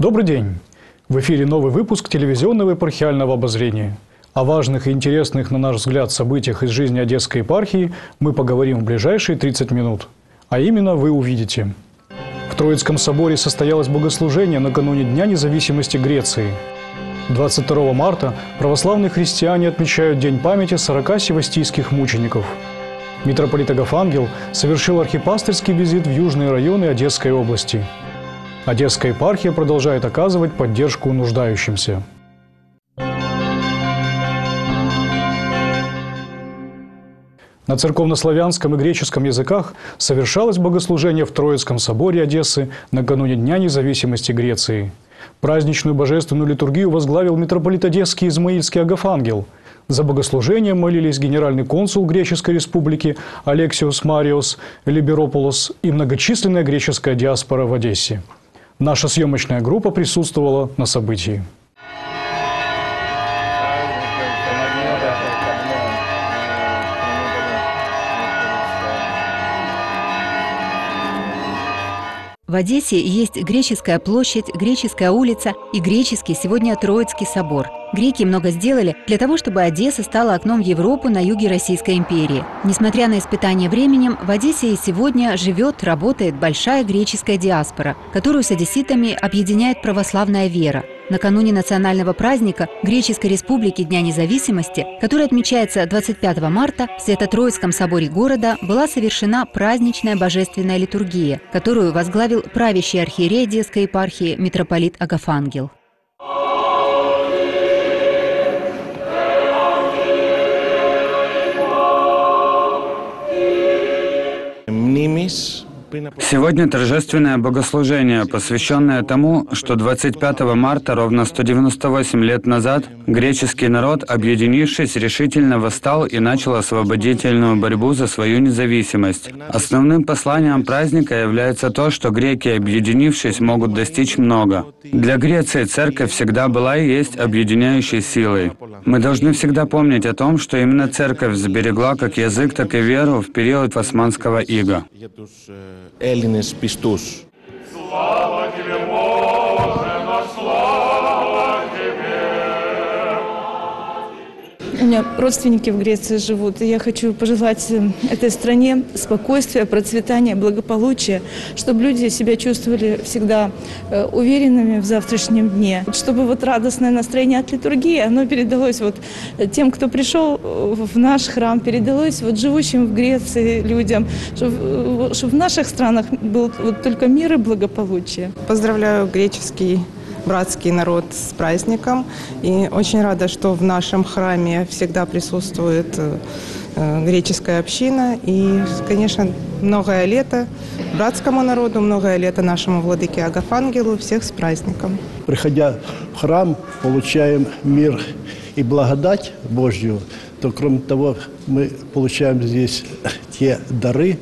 Добрый день! В эфире новый выпуск телевизионного епархиального обозрения. О важных и интересных, на наш взгляд, событиях из жизни Одесской епархии мы поговорим в ближайшие 30 минут. А именно вы увидите. В Троицком соборе состоялось богослужение накануне Дня независимости Греции. 22 марта православные христиане отмечают День памяти 40 севастийских мучеников. Митрополит Агафангел совершил архипастырский визит в южные районы Одесской области. Одесская епархия продолжает оказывать поддержку нуждающимся. На церковнославянском и греческом языках совершалось богослужение в Троицком соборе Одессы накануне Дня независимости Греции. Праздничную божественную литургию возглавил митрополит Одесский Измаильский Агафангел. За богослужением молились генеральный консул Греческой республики Алексиос Мариос Либерополос и многочисленная греческая диаспора в Одессе. Наша съемочная группа присутствовала на событии. В Одессе есть Греческая площадь, Греческая улица и греческий сегодня Троицкий собор. Греки много сделали для того, чтобы Одесса стала окном в Европу на юге Российской империи. Несмотря на испытания временем, в Одессе и сегодня живет, работает большая греческая диаспора, которую с одесситами объединяет православная вера. Накануне национального праздника Греческой Республики Дня независимости, который отмечается 25 марта, в Свято-Троицком соборе города была совершена праздничная божественная литургия, которую возглавил правящий архиерей Одесской епархии митрополит Агафангел. Сегодня торжественное богослужение, посвященное тому, что 25 марта, ровно 198 лет назад, греческий народ, объединившись, решительно восстал и начал освободительную борьбу за свою независимость. Основным посланием праздника является то, что греки, объединившись, могут достичь много. Для Греции церковь всегда была и есть объединяющей силой. Мы должны всегда помнить о том, что именно церковь сберегла как язык, так и веру в период османского ига. Έλληνες πιστούς. Слава тебе, Боже, на слава тебе. У меня родственники в Греции живут, и я хочу пожелать этой стране спокойствия, процветания, благополучия, чтобы люди себя чувствовали всегда уверенными в завтрашнем дне, чтобы вот радостное настроение от литургии, оно передалось вот тем, кто пришел в наш храм, передалось вот живущим в Греции людям, чтобы в наших странах был вот только мир и благополучие. Поздравляю греческий братский народ с праздником. И очень рада, что в нашем храме всегда присутствует греческая община. И, конечно, многое лето братскому народу, многое лето нашему владыке Агафангелу. Всех с праздником. Приходя в храм, получаем мир и благодать Божью, то, кроме того, мы получаем здесь те дары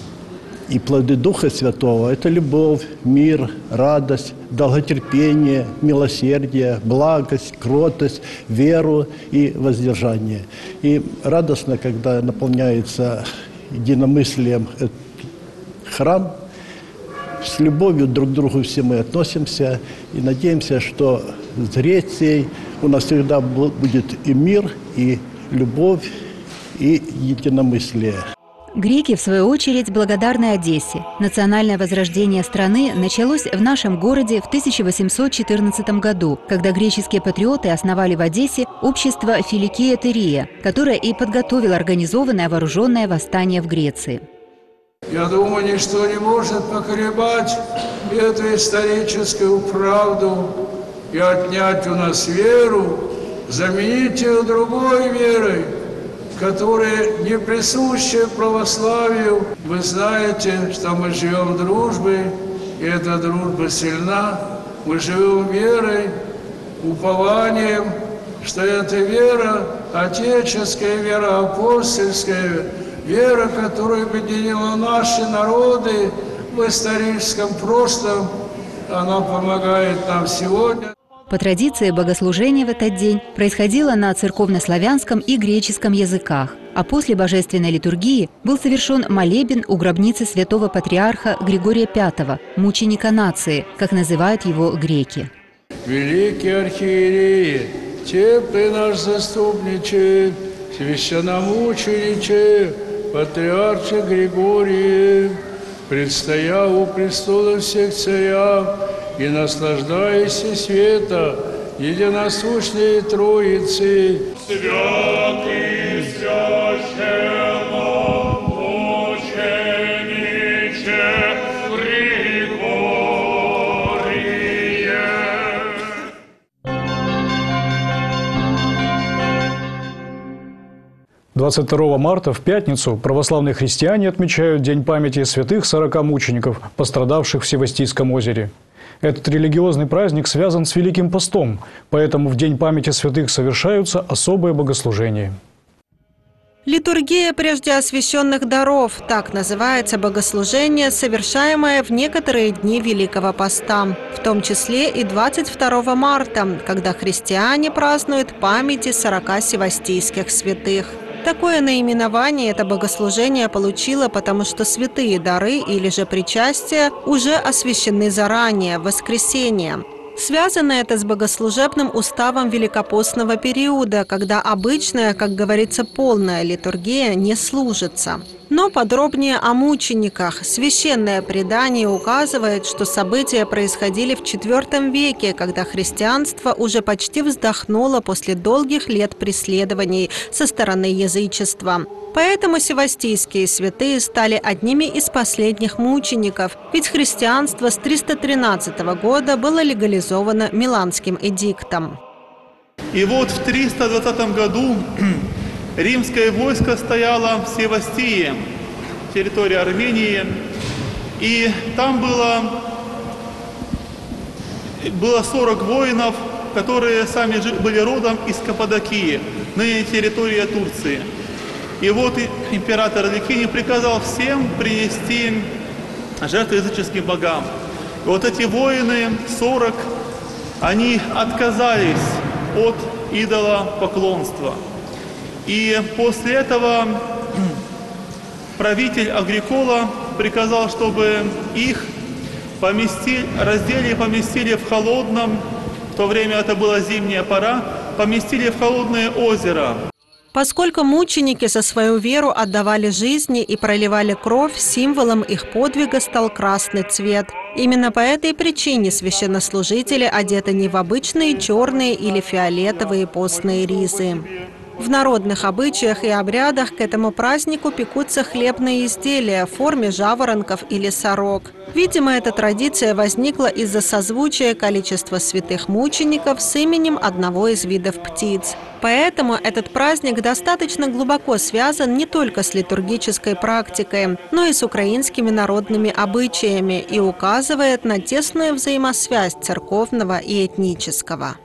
и плоды Духа Святого. Это любовь, мир, радость, долготерпение, милосердие, благость, кротость, веру и воздержание. И радостно, когда наполняется единомыслием храм, с любовью друг к другу все мы относимся и надеемся, что с Грецией у нас всегда будет и мир, и любовь, и единомыслие. Греки, в свою очередь, благодарны Одессе. Национальное возрождение страны началось в нашем городе в 1814 году, когда греческие патриоты основали в Одессе общество Филикия Терия, которое и подготовило организованное вооруженное восстание в Греции. Я думаю, ничто не может поколебать эту историческую правду и отнять у нас веру, заменить ее другой верой, которая не присуща православию. Вы знаете, что мы живем в дружбе, и эта дружба сильна. Мы живем верой, упованием, что эта вера отеческая, вера апостольская, вера, которая объединила наши народы в историческом прошлом, она помогает нам сегодня. По традиции, богослужение в этот день происходило на церковнославянском и греческом языках, а после божественной литургии был совершен молебен у гробницы святого патриарха Григория V, мученика нации, как называют его греки. Великий архиерей, теплый наш заступниче, священномучениче, патриарче Григорий, предстоя у престола всех царя и наслаждаясь света единосущной Троицы. Святый священномучениче Григорие. 22 марта в пятницу православные христиане отмечают День памяти святых 40 мучеников, пострадавших в Севастийском озере. Этот религиозный праздник связан с Великим постом, поэтому в День памяти святых совершаются особые богослужения. Литургия прежде освященных даров – так называется богослужение, совершаемое в некоторые дни Великого Поста, в том числе и 22 марта, когда христиане празднуют памяти 40 севастийских святых. Такое наименование это богослужение получило, потому что святые дары или же причастия уже освящены заранее, в воскресенье. Связано это с богослужебным уставом великопостного периода, когда обычная, как говорится, полная литургия не служится. Но подробнее о мучениках. Священное предание указывает, что события происходили в IV веке, когда христианство уже почти вздохнуло после долгих лет преследований со стороны язычества. Поэтому севастийские святые стали одними из последних мучеников, ведь христианство с 313 года было легализовано Миланским эдиктом. И вот в 320 году римское войско стояло в Севастии, территории Армении, и там было 40 воинов, которые сами были родом из Каппадокии, ныне территория Турции. И вот император Ликиний приказал всем принести жертвы языческим богам. И вот эти воины, 40, они отказались от идолопоклонства. И после этого правитель Агрикола приказал, чтобы их раздели и поместили в холодном, в то время это была зимняя пора, поместили в холодное озеро. Поскольку мученики за свою веру отдавали жизни и проливали кровь, символом их подвига стал красный цвет. Именно по этой причине священнослужители одеты не в обычные черные или фиолетовые постные ризы. В народных обычаях и обрядах к этому празднику пекутся хлебные изделия в форме жаворонков или сорок. Видимо, эта традиция возникла из-за созвучия количества святых мучеников с именем одного из видов птиц. Поэтому этот праздник достаточно глубоко связан не только с литургической практикой, но и с украинскими народными обычаями и указывает на тесную взаимосвязь церковного и этнического.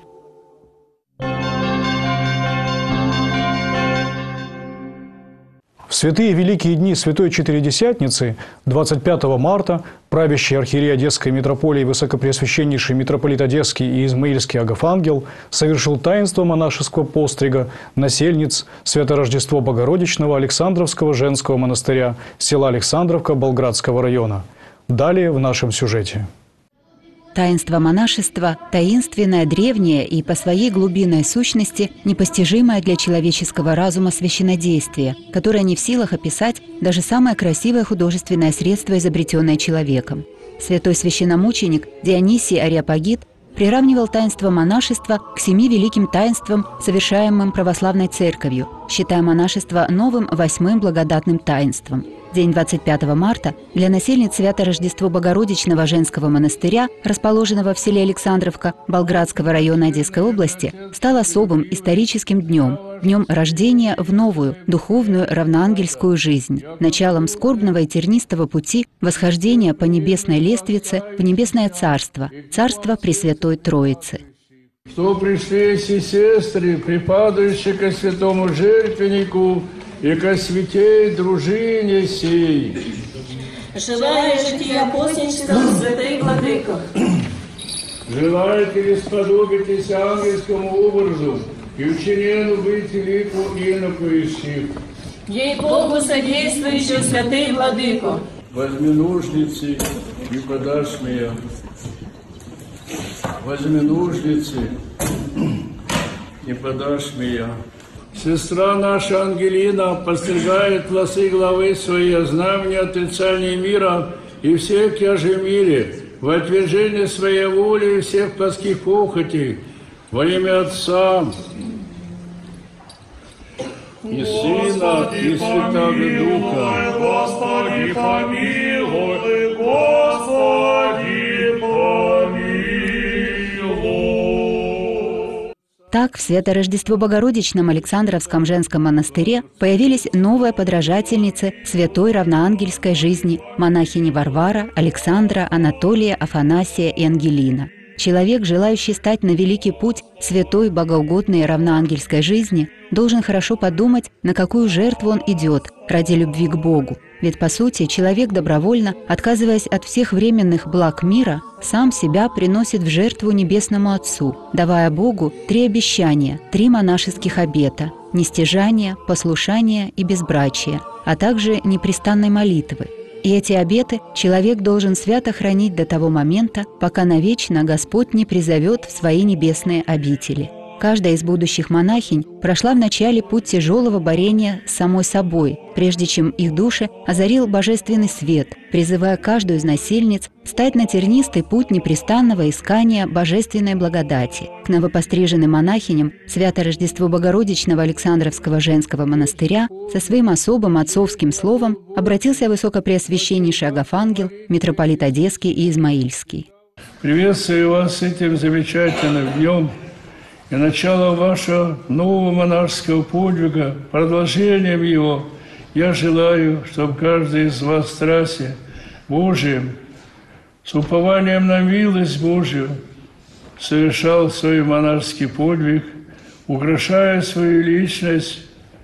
В святые великие дни Святой Четыредесятницы 25 марта правящий архиерей Одесской митрополии Высокопреосвященнейший митрополит Одесский и Измаильский Агафангел совершил таинство монашеского пострига насельниц Свято-Рождество Богородичного Александровского женского монастыря села Александровка Болградского района. Далее в нашем сюжете. Таинство монашества – таинственное, древнее и по своей глубинной сущности непостижимое для человеческого разума священнодействие, которое не в силах описать даже самое красивое художественное средство, изобретенное человеком. Святой священномученик Дионисий Ареопагит приравнивал таинство монашества к 7 великим таинствам, совершаемым православной церковью, считая монашество новым 8-м благодатным таинством. День 25 марта для насельниц Свято-Рождество Богородичного женского монастыря, расположенного в селе Александровка Болградского района Одесской области, стал особым историческим днем, днем рождения в новую, духовную, равноангельскую жизнь, началом скорбного и тернистого пути восхождения по небесной лествице в небесное царство, царство Пресвятой Троицы. Что пришли все сестры, припадающие ко святому жертвеннику и ко святей дружине сей. Желаю жития постничества святых владыков. Желаете ли сподобитесь ангельскому образу и ученению быть лику инокующих? Ей-Богу содействующую, святый владыко. Возьми ножницы и подашь мне. Возьми ножницы и подашь мне. Сестра наша Ангелина постригает волосы главы своей, знамения отрицания мира и всех княжей мире, в отвержение своей воли и всех плотских похотей, во имя Отца и Сына и Святого Духа. Господи, помилуй, Господи, помилуй. Так, в Свято-Рождество Богородичном Александровском женском монастыре появились новые подражательницы святой равноангельской жизни – монахини Варвара, Александра, Анатолия, Афанасия и Ангелина. Человек, желающий стать на великий путь святой, богоугодной и равноангельской жизни, должен хорошо подумать, на какую жертву он идет ради любви к Богу. Ведь, по сути, человек добровольно, отказываясь от всех временных благ мира, сам себя приносит в жертву Небесному Отцу, давая Богу 3 обещания, 3 монашеских обета – нестяжания, послушания и безбрачия, а также непрестанной молитвы. И эти обеты человек должен свято хранить до того момента, пока навечно Господь не призовет в свои небесные обители. Каждая из будущих монахинь прошла вначале путь тяжелого борения с самой собой, прежде чем их души озарил божественный свет, призывая каждую из насильниц стать на тернистый путь непрестанного искания божественной благодати. К новопостриженным монахиням Свято-Рождество Богородичного Александровского женского монастыря со своим особым отцовским словом обратился Высокопреосвященнейший Агафангел, митрополит Одесский и Измаильский. Приветствую вас с этим замечательным днем и начало вашего нового монашеского подвига, продолжением его. Я желаю, чтобы каждый из вас в страсти Божием, с упованием на милость Божию, совершал свой монашеский подвиг, украшая свою личность,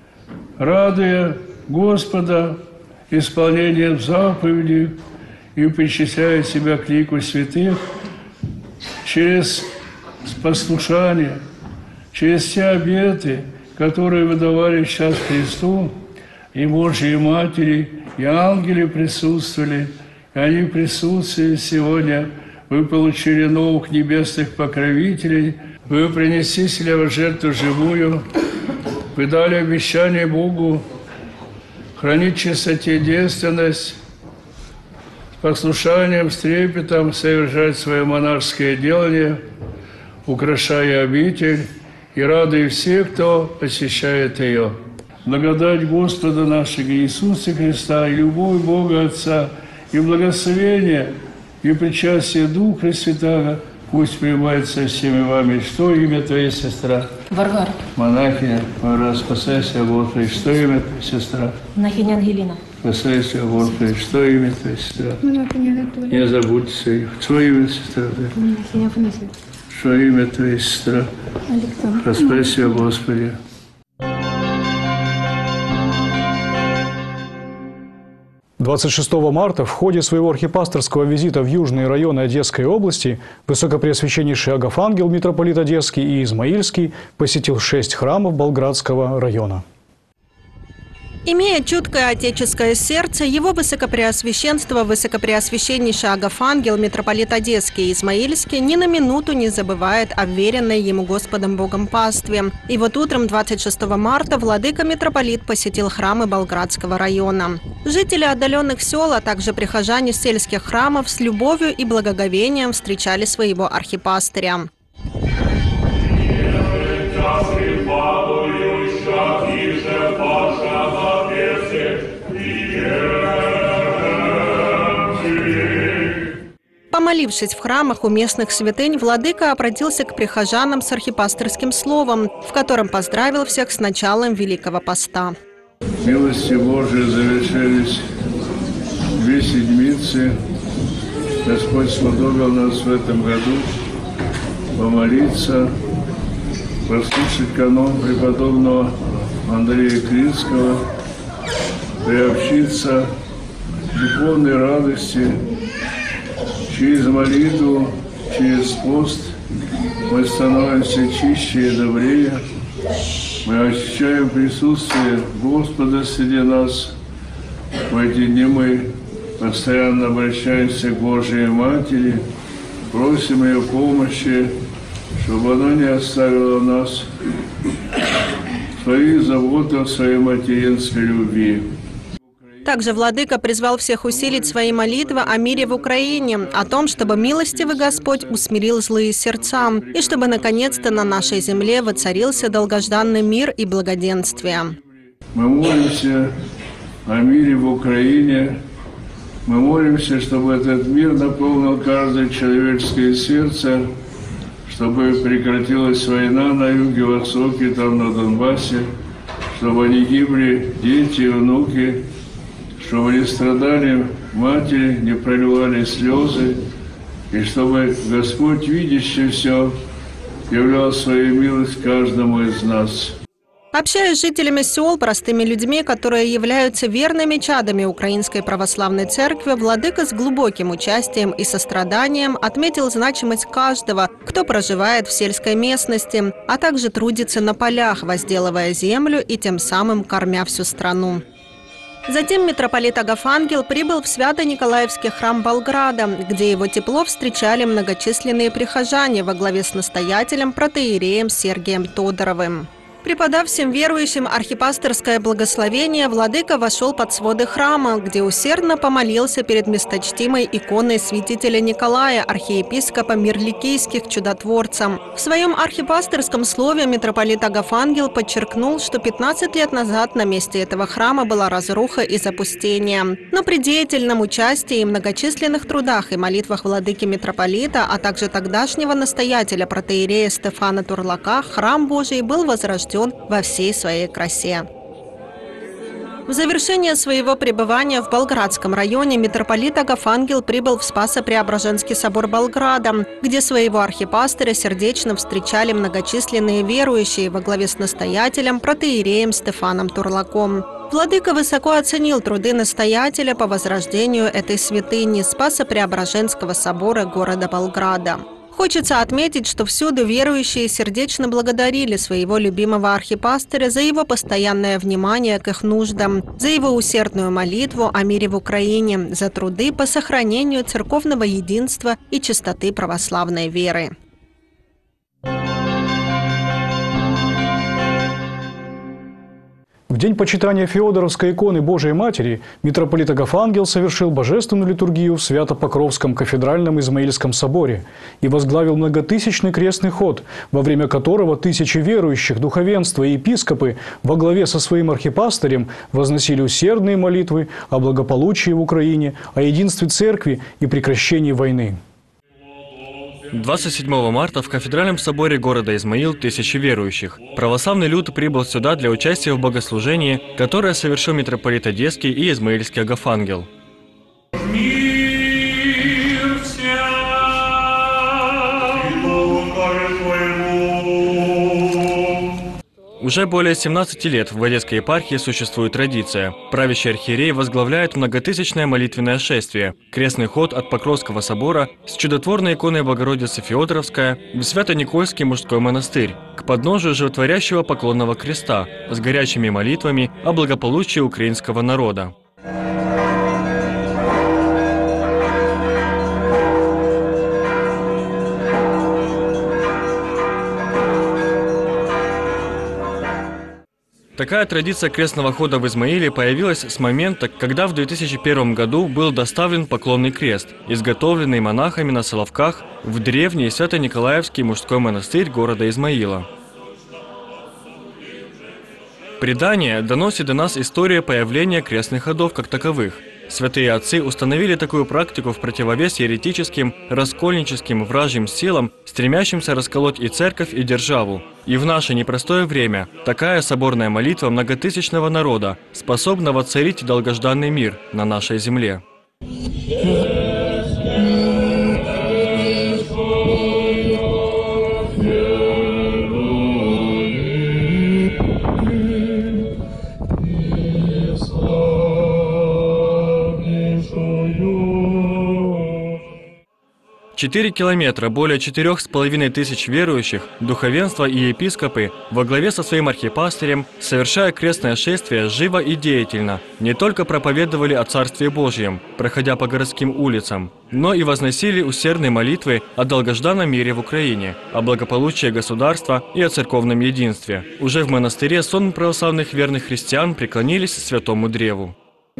радуя Господа исполнением заповедей и причисляя себя к лику святых через послушание, через те обеты, которые вы давали сейчас Христу, и Божьей Матери, и ангелы присутствовали, и они присутствуют сегодня. Вы получили новых небесных покровителей, вы принесли себя в жертву живую, вы дали обещание Богу хранить чистоте, девственность, с послушанием, с трепетом совершать свое монашеское делание, украшая обитель и радуя всех, кто посещает ее. Благодать Господа нашего Иисуса Христа и любовь Бога Отца и благословение и причастие Духа Святаго пусть пребывает со всеми вами. Что имя твоей, сестра? Варвара. Монахиня. Варвара, спасайся, Господи. Что имя твоей, сестра? Монахиня Ангелина. Спасайся, Господи. Что имя твоей, сестра? Монахиня Анатолия. Не забудьте. Что имя, сестра? Монахиня Афанасия. Что имя твоей, сестра? Александра. Спасайся, Господи. – 26 марта в ходе своего архипасторского визита в южные районы Одесской области Высокопреосвященнейший Агафангел, митрополит Одесский и Измаильский посетил 6 храмов Болградского района. Имея чуткое отеческое сердце, его высокопреосвященство, высокопреосвященнейший Агафангел, митрополит Одесский и Измаильский ни на минуту не забывает о веренной ему Господом Богом пастве. И вот утром 26 марта владыка-митрополит посетил храмы Болградского района. Жители отдаленных сел, а также прихожане сельских храмов с любовью и благоговением встречали своего архипастыря. Помолившись в храмах у местных святынь, владыка обратился к прихожанам с архипасторским словом, в котором поздравил всех с началом Великого Поста. Милости Божией завершились 2 седмицы. Господь сподобил нас в этом году помолиться, послушать канон преподобного Андрея Критского, приобщиться к духовной радости через молитву через пост мы становимся чище и добрее. Мы ощущаем присутствие Господа среди нас. В эти дни мы постоянно обращаемся к Божьей Матери, просим ее помощи, чтобы она не оставила нас в своих заботах, в своей материнской любви. Также владыка призвал всех усилить свои молитвы о мире в Украине, о том, чтобы милостивый Господь усмирил злые сердца, и чтобы наконец-то на нашей земле воцарился долгожданный мир и благоденствие. Мы молимся о мире в Украине. Мы молимся, чтобы этот мир наполнил каждое человеческое сердце, чтобы прекратилась война на юге, востоке, там на Донбассе, чтобы не гибли дети и внуки, чтобы не страдали матери, не проливали слезы, и чтобы Господь, видящий все, являл свою милость каждому из нас. Общаясь с жителями сел, простыми людьми, которые являются верными чадами Украинской Православной Церкви, владыка с глубоким участием и состраданием отметил значимость каждого, кто проживает в сельской местности, а также трудится на полях, возделывая землю и тем самым кормя всю страну. Затем митрополит Агафангел прибыл в Свято-Николаевский храм Болграда, где его тепло встречали многочисленные прихожане во главе с настоятелем протоиереем Сергием Тодоровым. Преподав всем верующим архипасторское благословение, владыка вошел под своды храма, где усердно помолился перед месточтимой иконой святителя Николая, архиепископа Мирликийских чудотворцем. В своем архипасторском слове митрополит Агафангел подчеркнул, что 15 лет назад на месте этого храма была разруха и запустение. Но при деятельном участии и многочисленных трудах и молитвах владыки митрополита, а также тогдашнего настоятеля протоиерея Стефана Турлака, храм Божий был возрожден во всей своей красе. В завершение своего пребывания в Болградском районе митрополит Агафангел прибыл в Спасо-Преображенский собор Болграда, где своего архипастыря сердечно встречали многочисленные верующие во главе с настоятелем протоиереем Стефаном Турлаком. Владыка высоко оценил труды настоятеля по возрождению этой святыни Спасо-Преображенского собора города Болграда. Хочется отметить, что всюду верующие сердечно благодарили своего любимого архипастыря за его постоянное внимание к их нуждам, за его усердную молитву о мире в Украине, за труды по сохранению церковного единства и чистоты православной веры. В день почитания Феодоровской иконы Божией Матери митрополит Агафангел совершил божественную литургию в Свято-Покровском кафедральном Измаильском соборе и возглавил многотысячный крестный ход, во время которого тысячи верующих, духовенства и епископы во главе со своим архипастырем возносили усердные молитвы о благополучии в Украине, о единстве церкви и прекращении войны. 27 марта в кафедральном соборе города Измаил тысячи верующих. Православный люд прибыл сюда для участия в богослужении, которое совершил митрополит Одесский и Измаильский Агафангел. Уже более 17 лет в Одесской епархии существует традиция. Правящий архиерей возглавляет многотысячное молитвенное шествие, крестный ход от Покровского собора с чудотворной иконой Богородицы Феодоровская в Свято-Никольский мужской монастырь, к подножию животворящего поклонного креста с горячими молитвами о благополучии украинского народа. Такая традиция крестного хода в Измаиле появилась с момента, когда в 2001 году был доставлен поклонный крест, изготовленный монахами на Соловках в древний Свято-Николаевский мужской монастырь города Измаила. Предание доносит до нас историю появления крестных ходов как таковых. Святые отцы установили такую практику в противовес еретическим, раскольническим, вражьим силам, стремящимся расколоть и церковь, и державу. И в наше непростое время такая соборная молитва многотысячного народа способна воцарить долгожданный мир на нашей земле. 4 километра, более 4,5 тысяч верующих, духовенство и епископы во главе со своим архипастырем, совершая крестное шествие живо и деятельно, не только проповедовали о Царстве Божьем, проходя по городским улицам, но и возносили усердные молитвы о долгожданном мире в Украине, о благополучии государства и о церковном единстве. Уже в монастыре сонм православных верных христиан преклонились к святому древу.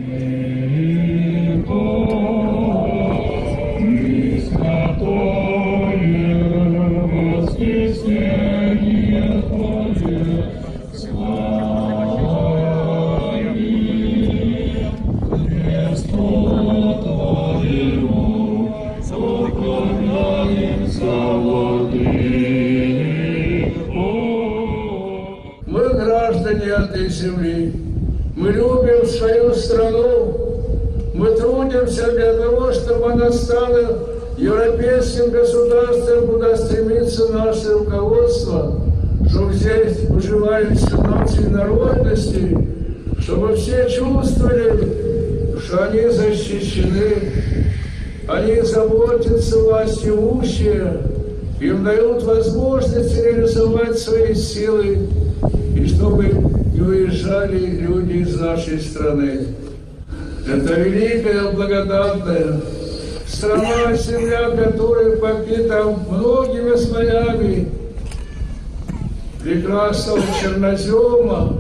Мы граждане этой земли, мы любим свою страну, мы трудимся для того, чтобы она стала европейским государством, куда стремится наше руководство, чтобы здесь выживали 17 народностей, чтобы все чувствовали, что они защищены, они заботятся власть имущие, им дают возможность реализовать свои силы, и чтобы не уезжали люди из нашей страны. Это великая, благодатная страна, земля, которая покрыта многими слоями прекрасного чернозема,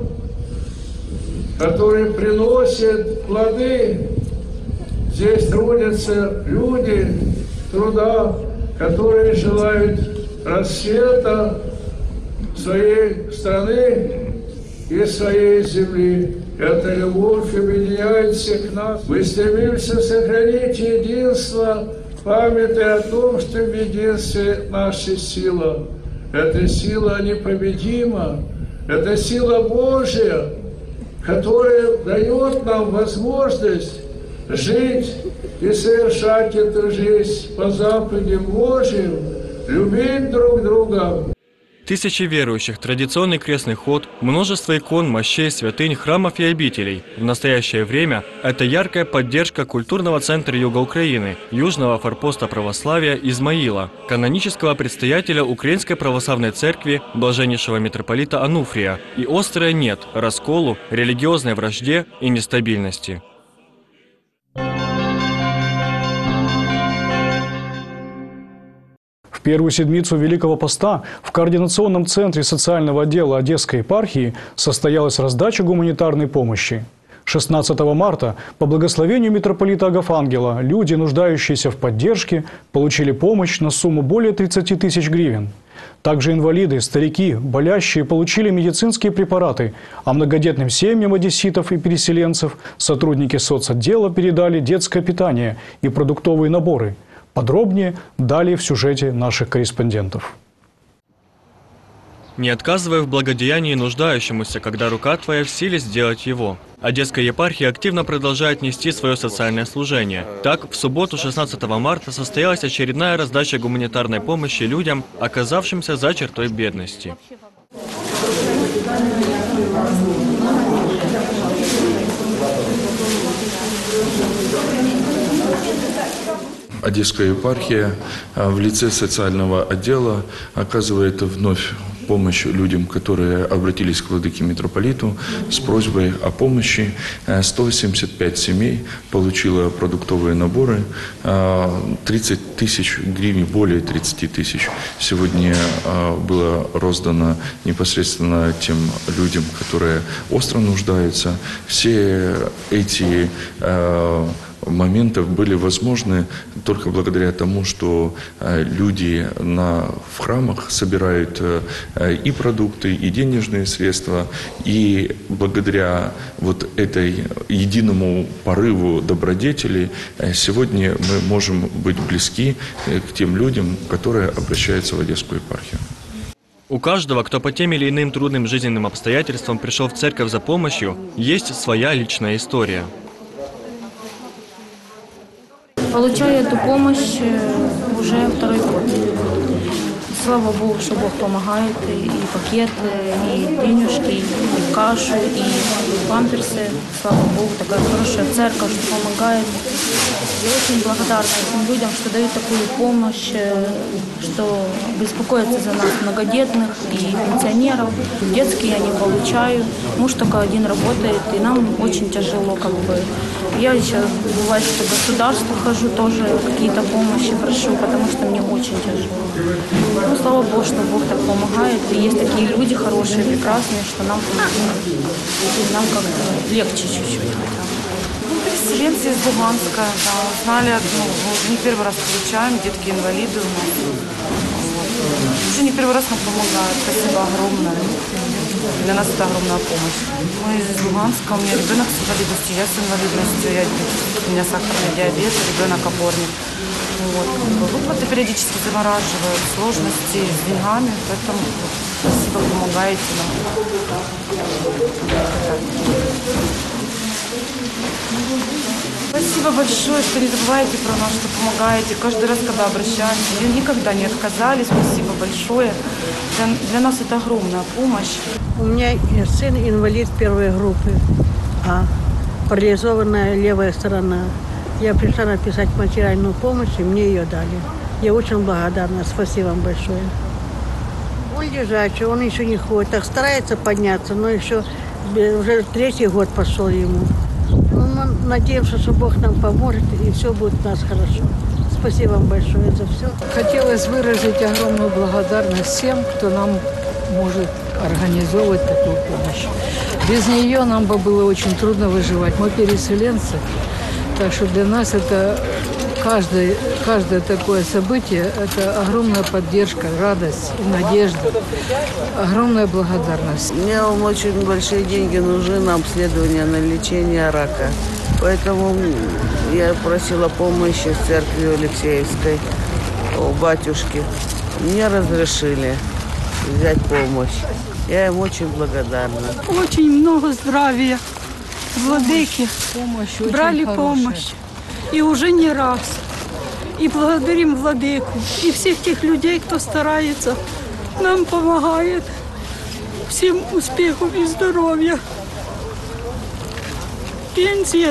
который приносит плоды. Здесь трудятся люди труда, которые желают расцвета своей страны и своей земли. Эта любовь объединяет всех нас. Мы стремимся сохранить единство, памятуя о том, что в единстве наша сила. Эта сила непобедима, это сила Божья, которая дает нам возможность жить и совершать эту жизнь по заповедям Божьим, любить друг друга. Тысячи верующих, традиционный крестный ход, множество икон, мощей, святынь, храмов и обителей. В настоящее время это яркая поддержка культурного центра Юга Украины, южного форпоста православия Измаила, канонического предстоятеля Украинской православной церкви блаженнейшего митрополита Ануфрия и острое «нет» расколу, религиозной вражде и нестабильности. В первую седмицу Великого Поста в Координационном центре социального отдела Одесской епархии состоялась раздача гуманитарной помощи. 16 марта по благословению митрополита Агафангела люди, нуждающиеся в поддержке, получили помощь на сумму более 30 тысяч гривен. Также инвалиды, старики, болящие получили медицинские препараты, а многодетным семьям одесситов и переселенцев сотрудники соцотдела передали детское питание и продуктовые наборы. Подробнее далее в сюжете наших корреспондентов. Не отказывай в благодеянии нуждающемуся, когда рука твоя в силе сделать его. Одесская епархия активно продолжает нести свое социальное служение. Так, в субботу 16 марта состоялась очередная раздача гуманитарной помощи людям, оказавшимся за чертой бедности. Одесская епархия в лице социального отдела оказывает вновь помощь людям, которые обратились к владыке митрополиту с просьбой о помощи. 175 семей получило продуктовые наборы, 30 тысяч гривен, более 30 тысяч сегодня было роздано непосредственно тем людям, которые остро нуждаются. Все эти моменты были возможны только благодаря тому, что люди в храмах собирают и продукты, и денежные средства, и благодаря вот этой единому порыву добродетели сегодня мы можем быть близки к тем людям, которые обращаются в Одесскую епархию. У каждого, кто по тем или иным трудным жизненным обстоятельствам пришел в церковь за помощью, есть своя личная история. Получаю эту помощь уже второй год. Слава Богу, что Бог помогает, и пакеты, и денежки, и кашу, и памперсы. Слава Богу, такая хорошая церковь, что помогает. Я очень благодарна этим людям, что дают такую помощь, что беспокоятся за нас, многодетных и пенсионеров. Детские я не получаю, муж только один работает, и нам очень тяжело как бы. Я еще бывает, что государству хожу, тоже какие-то помощи прошу, потому что мне очень тяжело. Ну, слава Богу, что Бог так помогает, и есть такие люди хорошие, прекрасные, что нам как-то легче чуть-чуть. Переселенцы из Луганска, да, узнали, уже не первый раз получаем, детки-инвалиды у нас. Вот. Уже не первый раз нам помогают, спасибо огромное. Для нас это огромная помощь. Мы из Луганска, у меня ребенок с инвалидностью, я с инвалидностью, у меня сахарный диабет, ребенок опорник. Вот. Выплаты периодически замораживают, сложности с деньгами, поэтому спасибо, помогаете нам. Спасибо большое, что не забываете про нас, что помогаете. Каждый раз, когда обращаемся, вы никогда не отказали. Спасибо большое. Для нас это огромная помощь. У меня сын инвалид первой группы, парализованная левая сторона. Я пришла написать материальную помощь, и мне ее дали. Я очень благодарна. Спасибо вам большое. Он лежачий, он еще не ходит. Так старается подняться, но еще уже 3-й год пошел ему. Мы надеемся, что Бог нам поможет, и все будет у нас хорошо. Спасибо вам большое за все. Хотелось выразить огромную благодарность всем, кто нам может организовывать такую помощь. Без нее нам бы было очень трудно выживать. Мы переселенцы, так что для нас это каждое такое событие – это огромная поддержка, радость и надежда. Огромная благодарность. Мне очень большие деньги нужны на обследование, на лечение рака. Поэтому я просила помощи в церкви Алексеевской, у батюшки. Мне разрешили взять помощь. Я им очень благодарна. Очень много здравия. Владыки брали помощь. И уже не раз. И благодарим Владыку. И всех тех людей, кто старается, нам помогает. Всем успехов и здоровья. Пенсия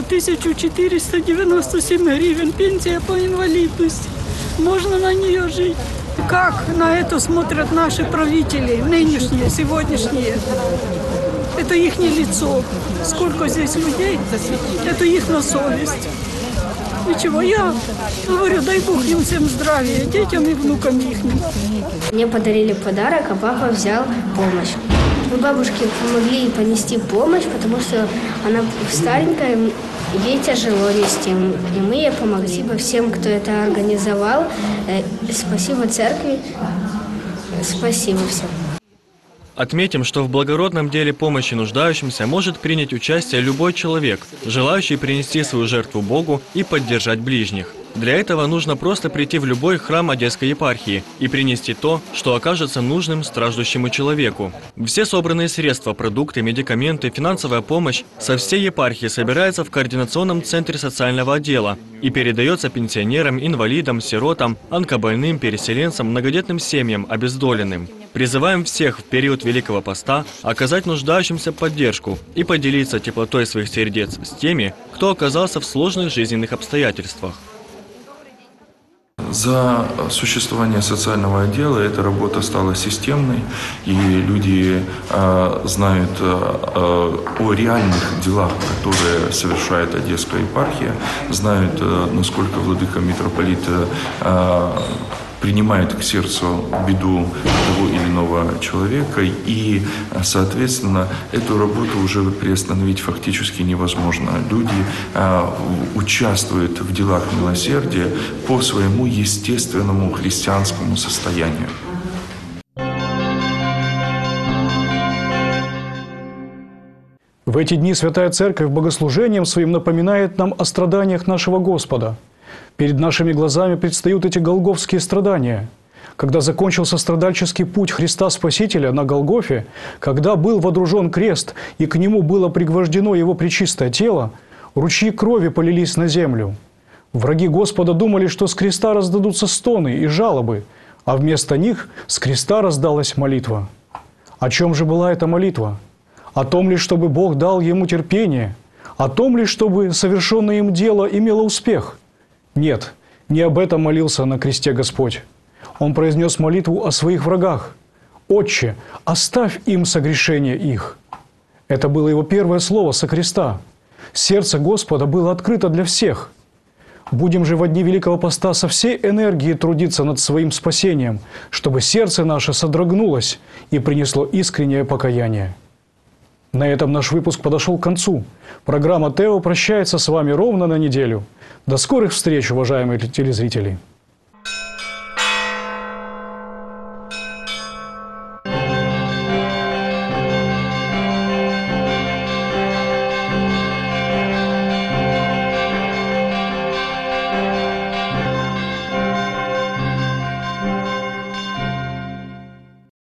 1497 гривен. Пенсия по инвалидности. Можно на нее жить. Как на это смотрят наши правители, нынешние, сегодняшние? Это их лицо. Сколько здесь людей, это их на совесть. Ничего, я говорю, дай Бог им всем здравия, детям и внукам их. Мне подарили подарок, а папа взял помощь. Мы бабушке помогли понести помощь, потому что она старенькая, ей тяжело нести, и мы ей помогли. Спасибо всем, кто это организовал, спасибо церкви, спасибо всем. Отметим, что в благородном деле помощи нуждающимся может принять участие любой человек, желающий принести свою жертву Богу и поддержать ближних. Для этого нужно просто прийти в любой храм Одесской епархии и принести то, что окажется нужным страждущему человеку. Все собранные средства, продукты, медикаменты, финансовая помощь со всей епархии собирается в координационном центре социального отдела и передается пенсионерам, инвалидам, сиротам, онкобольным, переселенцам, многодетным семьям, обездоленным. Призываем всех в период Великого Поста оказать нуждающимся поддержку и поделиться теплотой своих сердец с теми, кто оказался в сложных жизненных обстоятельствах. За существование социального отдела эта работа стала системной, и люди знают о реальных делах, которые совершает Одесская епархия, знают, насколько владыка митрополит принимает к сердцу беду того или иного человека, и, соответственно, эту работу уже приостановить фактически невозможно. Люди участвуют в делах милосердия по своему естественному христианскому состоянию. В эти дни Святая Церковь богослужением своим напоминает нам о страданиях нашего Господа. Перед нашими глазами предстают эти голгофские страдания. Когда закончился страдальческий путь Христа Спасителя на Голгофе, когда был водружен крест и к нему было пригвождено его пречистое тело, ручьи крови полились на землю. Враги Господа думали, что с креста раздадутся стоны и жалобы, а вместо них с креста раздалась молитва. О чем же была эта молитва? О том ли, чтобы Бог дал ему терпение? О том ли, чтобы совершенное им дело имело успех? Нет, не об этом молился на кресте Господь. Он произнес молитву о своих врагах. «Отче, оставь им согрешение их». Это было его первое слово со креста. Сердце Господа было открыто для всех. Будем же во дни Великого Поста со всей энергией трудиться над своим спасением, чтобы сердце наше содрогнулось и принесло искреннее покаяние. На этом наш выпуск подошел к концу. Программа «Тео» прощается с вами ровно на неделю. До скорых встреч, уважаемые телезрители!